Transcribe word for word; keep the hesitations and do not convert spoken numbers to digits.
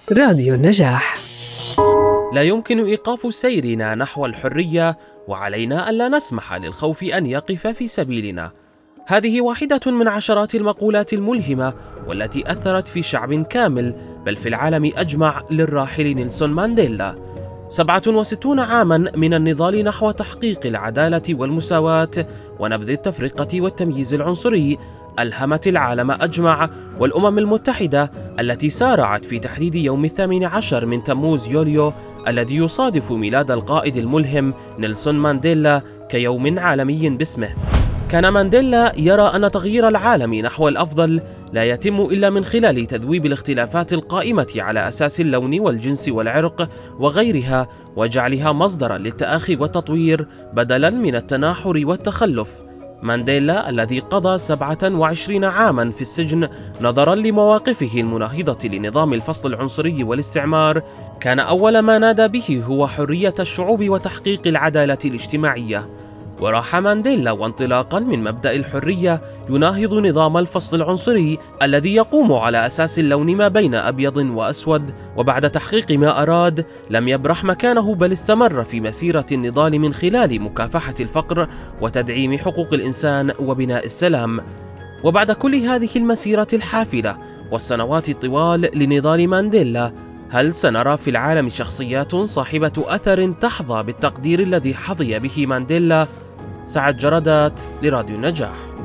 راديو النجاح. لا يمكن إيقاف سيرنا نحو الحرية، وعلينا ألا نسمح للخوف أن يقف في سبيلنا. هذه واحدة من عشرات المقولات الملهمة والتي أثرت في شعب كامل، بل في العالم أجمع، للراحل نيلسون مانديلا. سبعة وستون عاما من النضال نحو تحقيق العدالة والمساواة ونبذ التفرقة والتمييز العنصري ألهمت العالم أجمع، والأمم المتحدة التي سارعت في تحديد يوم الثامن عشر من تموز يوليو الذي يصادف ميلاد القائد الملهم نيلسون مانديلا كيوم عالمي باسمه. كان مانديلا يرى أن تغيير العالم نحو الأفضل لا يتم إلا من خلال تذويب الاختلافات القائمة على أساس اللون والجنس والعرق وغيرها، وجعلها مصدرا للتآخي والتطوير بدلا من التناحر والتخلف. مانديلا الذي قضى سبعة وعشرين عاما في السجن نظرا لمواقفه المناهضة لنظام الفصل العنصري والاستعمار، كان أول ما نادى به هو حرية الشعوب وتحقيق العدالة الاجتماعية. وراح مانديلا وانطلاقا من مبدأ الحرية يناهض نظام الفصل العنصري الذي يقوم على أساس اللون ما بين أبيض وأسود، وبعد تحقيق ما أراد لم يبرح مكانه، بل استمر في مسيرة النضال من خلال مكافحة الفقر وتدعيم حقوق الإنسان وبناء السلام. وبعد كل هذه المسيرة الحافلة والسنوات الطوال لنضال مانديلا، هل سنرى في العالم شخصيات صاحبة أثر تحظى بالتقدير الذي حظي به مانديلا؟ سعد جردات لراديو النجاح.